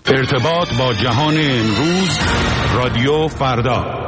ارتباط با جهان امروز، رادیو فردا.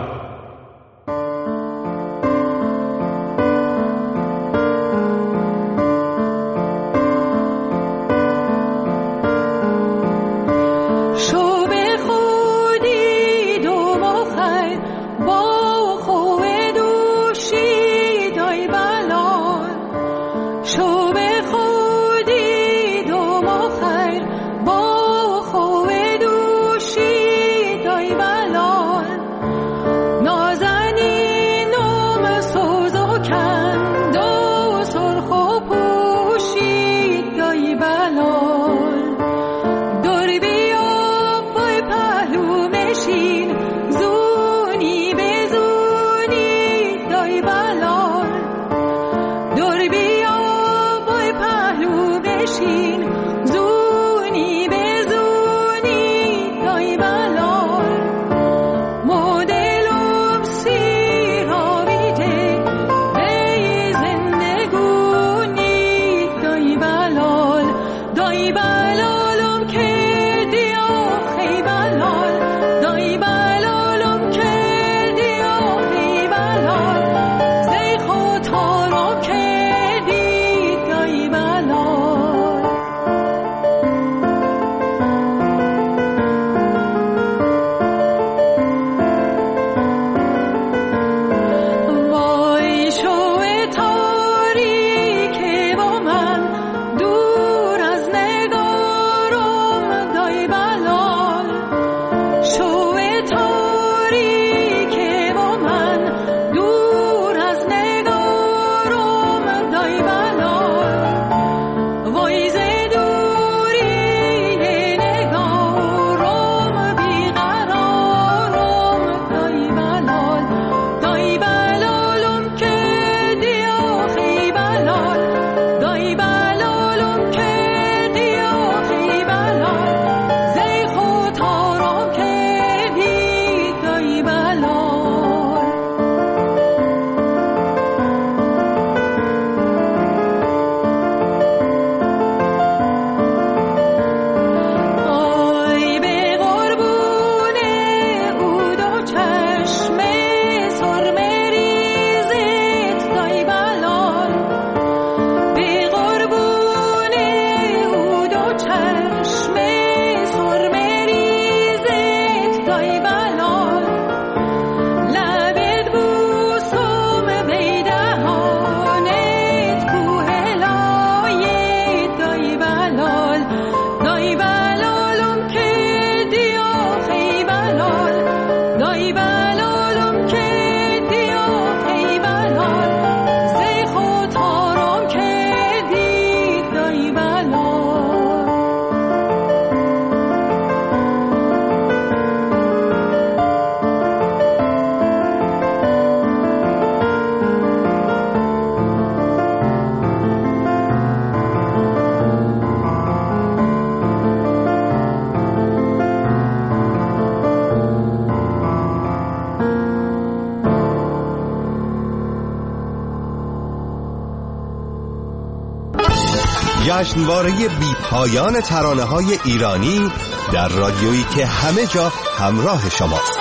جشنواره بی پایان ترانه‌های ایرانی در رادیویی که همه جا همراه شماست.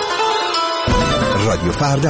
رادیو فردا.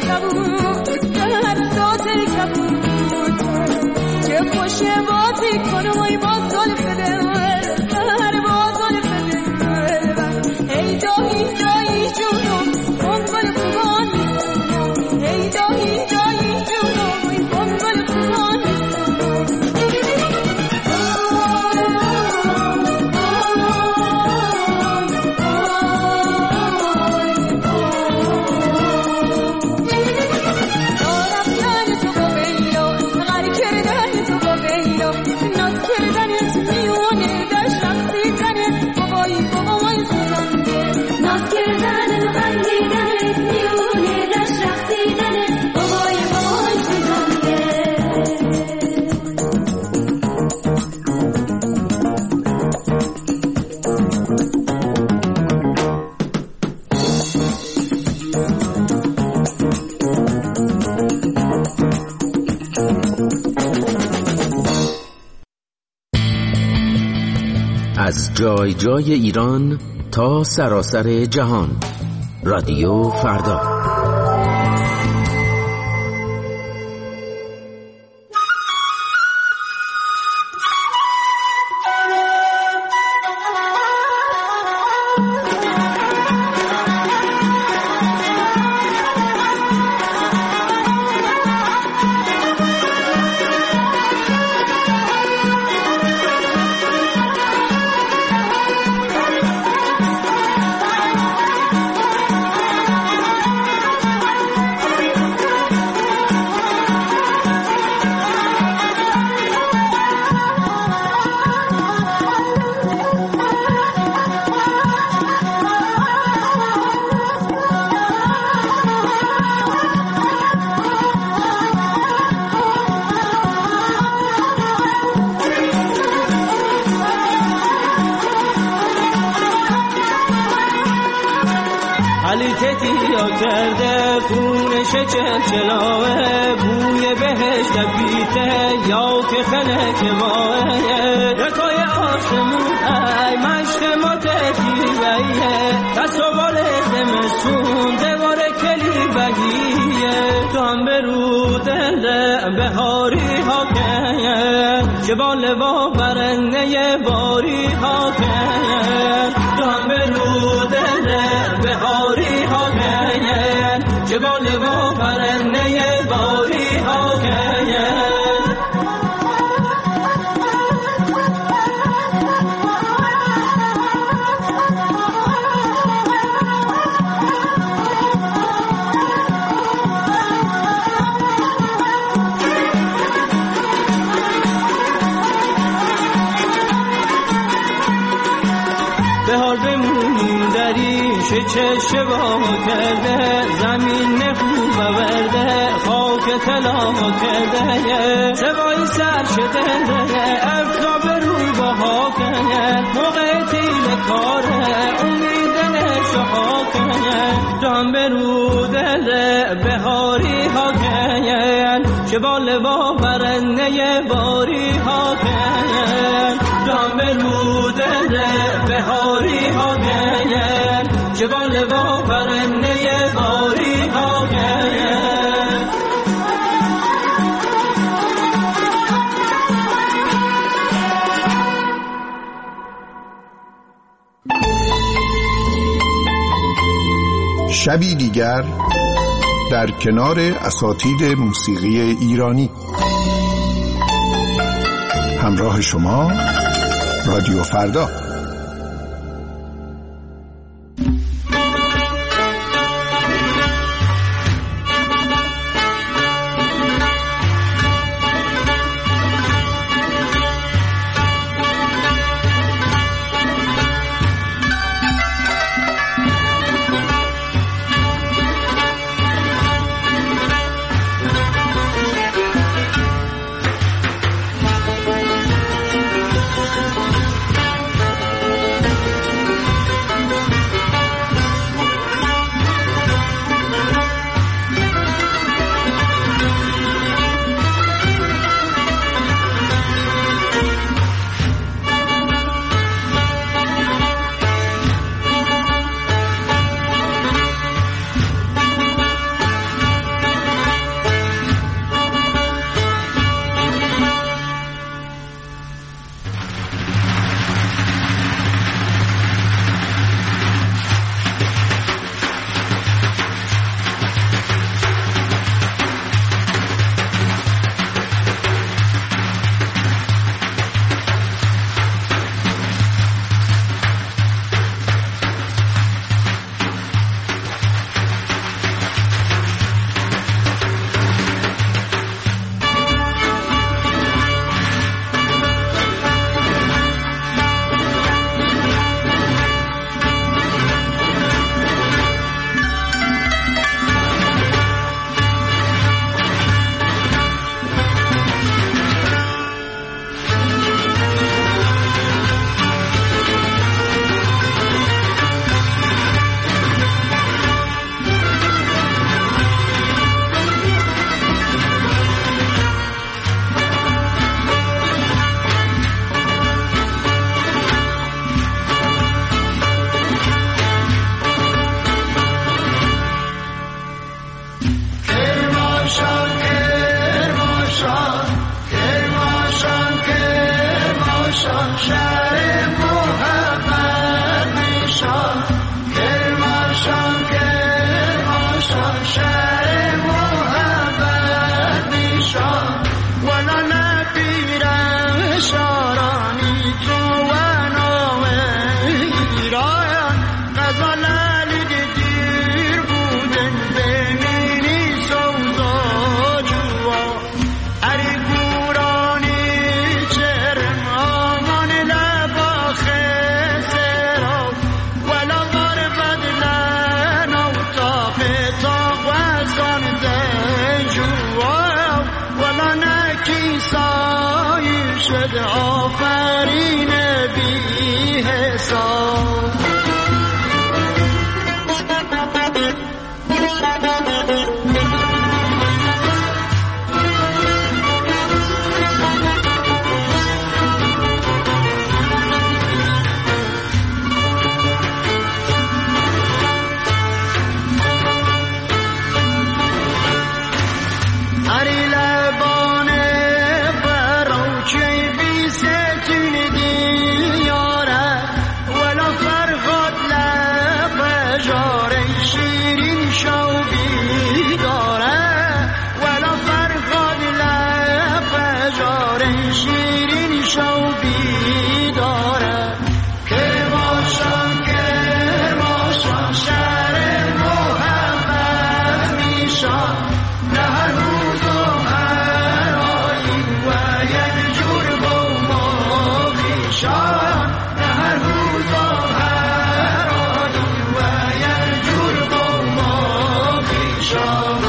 کبود فرزاد کبود چه خوش بازی کنم ای باز زلف دل باز زلف دل ای جایی جایی جونم بنگل خوبان ای جایی جایی جونم ای بنگل خوبان از جای جای ایران تا سراسر جهان، رادیو فردا. حلیتتیا کرده خونش چلچلاوه بوی بهش دبیته یا که خلک ماه رکای آسمون ای مشت ما تکیبیه تصوال زمسون دوار کلی بگیه تو هم برو دل بهاری ها که جبال با برنه باری ها که تو هم برو دل بهاری ها که جبال با برنه باری ها که چه شبا کرده زمین خوب ورده خاک طلا کرده سوای سر شده افتاب رو بها کنه موقع تیل کاره امیدن شها کنه جان برو دل بهاری ها کنه چه بال با برنه باری ها کنه جان برو دل بهاری ها کنه جبال با پرنده باری ها شبی دیگر در کنار اساتید موسیقی ایرانی. همراه شما رادیو فردا. نه هر روز و هر آیین و یک جور با ما خویشان نه هر روز و هر آیین و یک جور با ما خویشان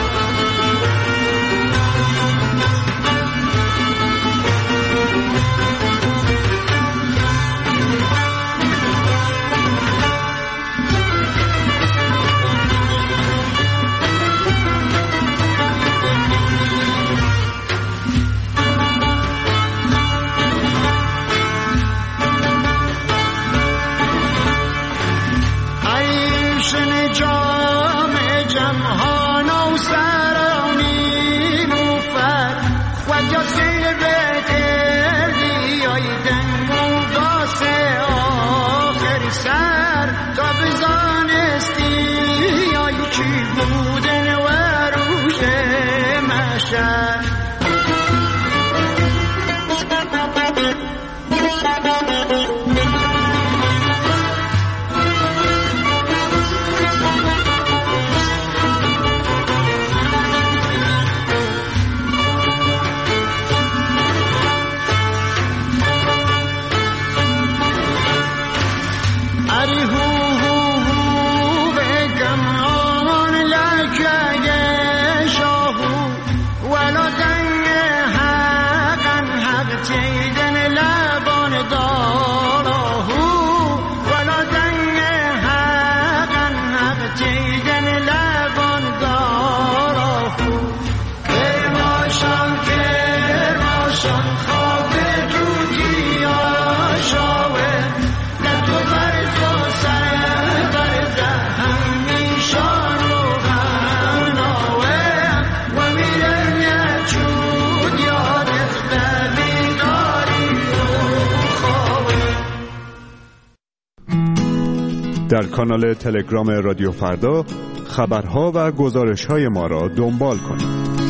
در کانال تلگرام رادیو فردا خبرها و گزارش‌های ما را دنبال کنید.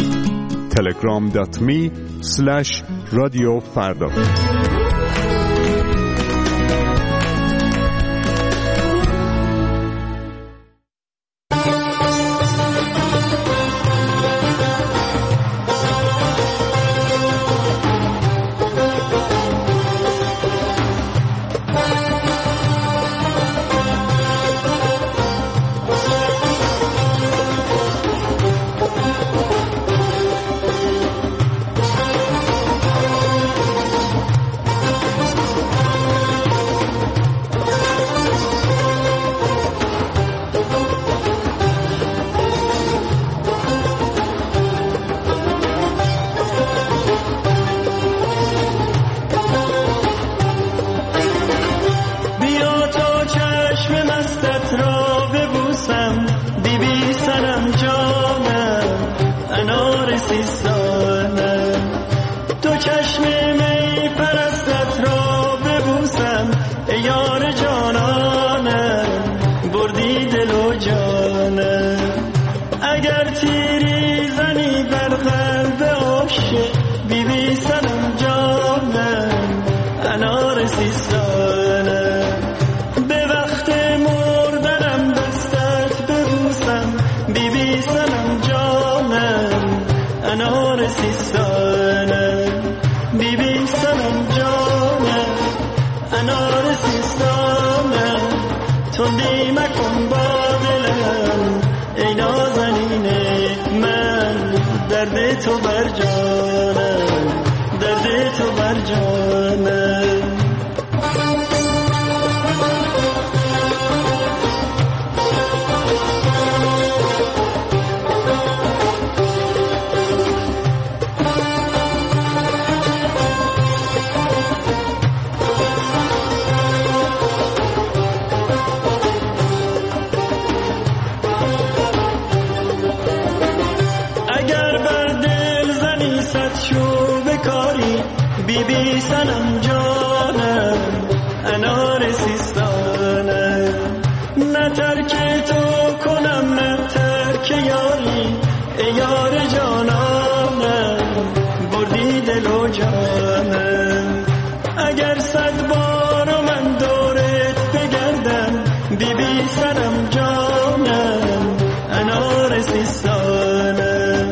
telegram.me/radiofarda بی سرم جانم انار سیستانم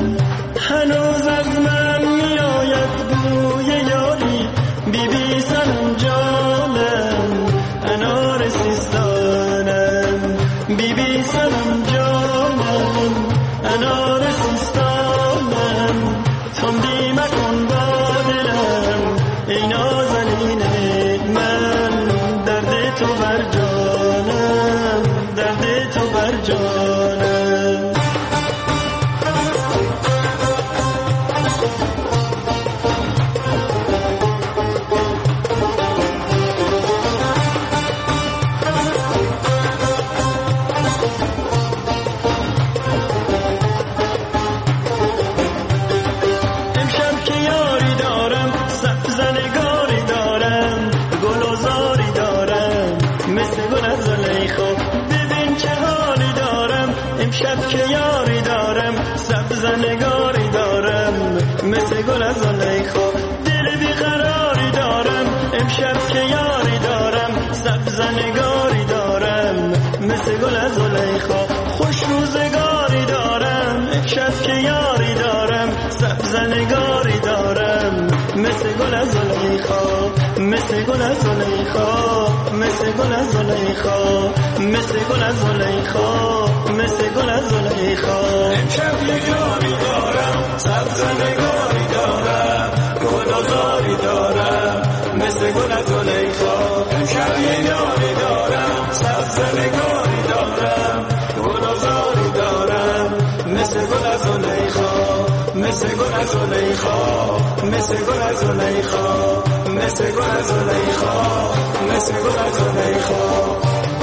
امشب که یاری دارم سبز نگاری دارم مثل گل از زلیخا دل بیقراری دارم امشب که یاری دارم سبز نگاری دارم مثل گل از زلیخا خوش روزگاری دارم امشب که یاری دارم سبز نگاری دارم مثل گل از زلیخا مثل گل از زلیخا مثل گل از زلیخا مثل گل از زلیخا مثل گل از زلیخا امشب یاری دارم سبز نگاری دارم گلزاری دارم مثل گل از زلیخا امشب یاری دارم سبز نگاری دارم گلزاری دارم مثل گل از زلیخا مثل گل از زلیخا مثل گل از زلیخا مثل گل از زلیخا مثل گل از زلیخا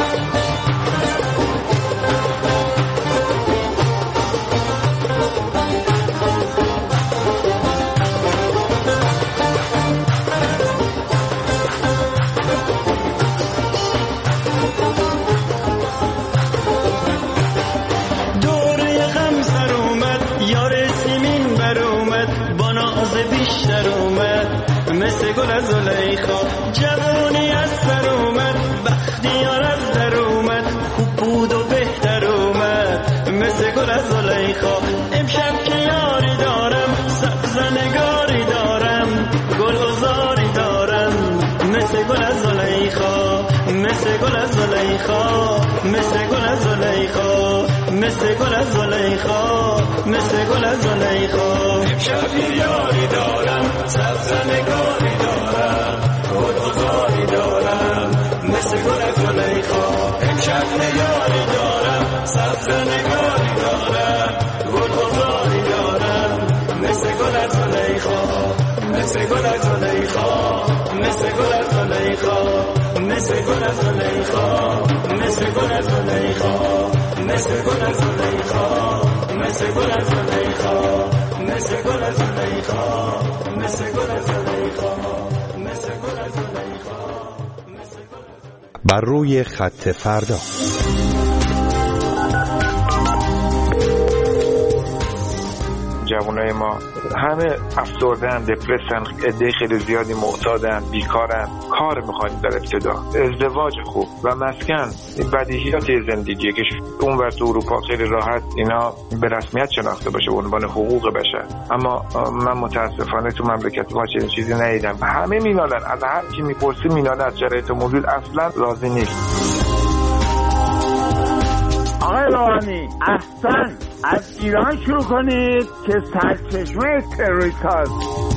مثل گل از زلیخا جوانی از سر اومد بختیار از در اومد خوب بود و بهتر اومد مثل گل از زلیخا امشب که یاری دارم سبز نگاری دارم گل عذاری دارم مثل گل از زلیخا مثل گل از زلیخا مثل گل از زلیخا مثل گل از زلیخا مثل گل از زلیخا امشب یاری دارم سبز نگاری دارم گل عذاری دارم مثل گل از زلیخا امشب یاری دارم سبز نگاری دارم گل عذاری دارم مثل گل از زلیخا مثل گل از زلیخا مثل گل از زلیخا مثل گل از زلیخا مثل گل از زلیخا مثل گل از زلیخا مثل گل از زلیخا مثل گل از زلیخا مثل گل از زلیخا مثل گل از زلیخا. بر روی خط فردا. جوانای ما همه افسردن، دپرسن، عده خیلی زیادی معتادن، بیکارن، کار میخوایم در ابتدا، ازدواج خوب و مسکن. این بدیهیات زندگیه که اون ور تو اروپا خیلی راحت اینا به رسمیت شناخته باشه به عنوان حقوق بشر، اما من متاسفانه تو مملکت ما چنین چیزی ندیدم. همه مینالن، از هر کی میپرسی مینالن، از شرایط موجود اصلا راضی نیست. آقای روحانی احسن از ایران شروع کنید که سرچشمه تروریست هست.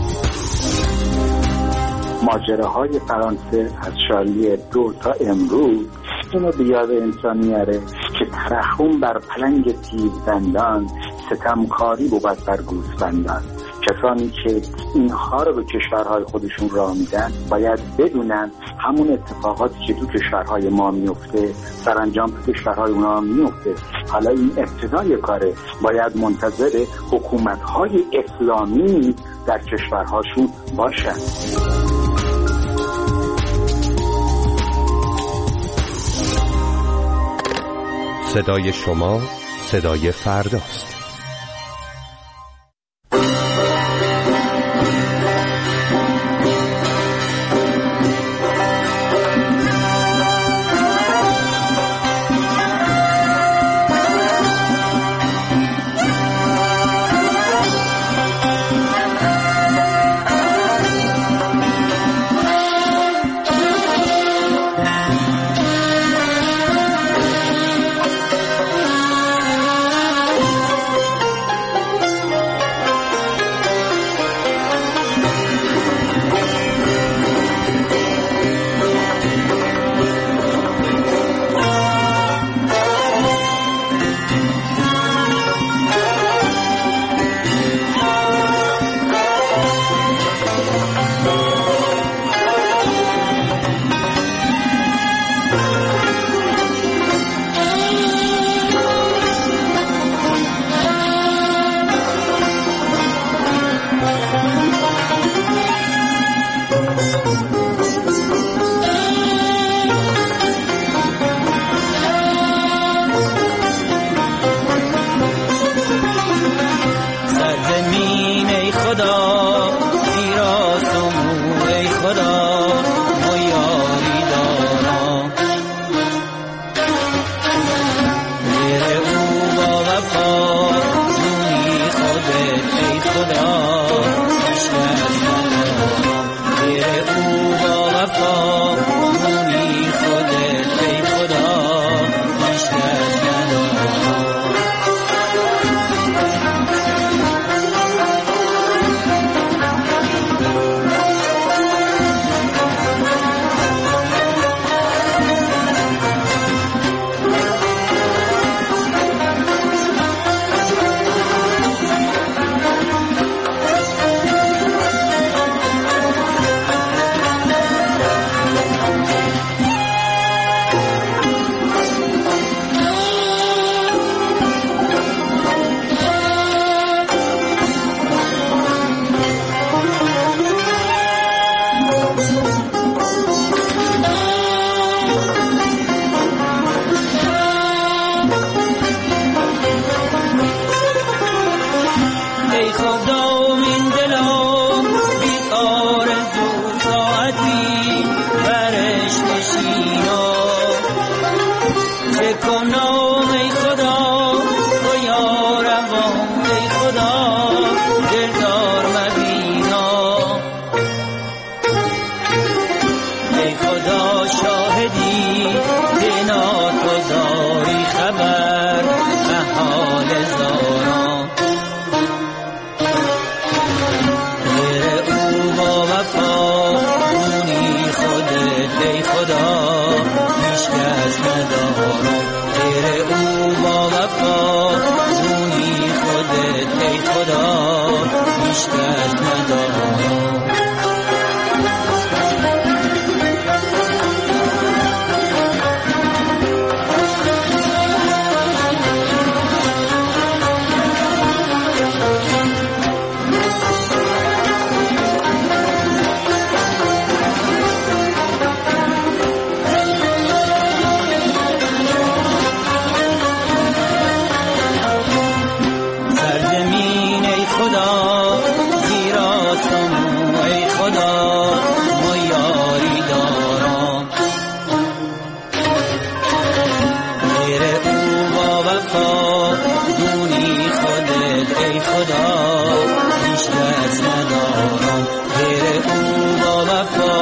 ماجراهای فرانسه از شارلی دو تا امروز اینو به یاد انسان میاره که ترحم بر پلنگ تیزدندان ستمکاری بود بر گوسفندان. کسانی که اینها رو به کشورهای خودشون راه میدن باید بدونن همون اتفاقاتی که تو کشورهای ما میفته سرانجام تو کشورهای اونا میفته. حالا این ابتدای کاره، باید منتظر حکومت‌های اسلامی در کشورهاشون باشن. صدای شما صدای فرداست. ای خدا این دلم بی آرزو ساعتی برش نشینا چه کنم ای خدا و یارم ای خدا دلدار مبینا ای خدا شاهدی دینا تو داری خبر حال زاران غیر او با وفا اونی خودت ای خدا هیچ کس ندارم غیر او با وفا اونی خودت ای خدا هیچ کس ندارم ای خدا هیچ کس ندارم غیر او با وفا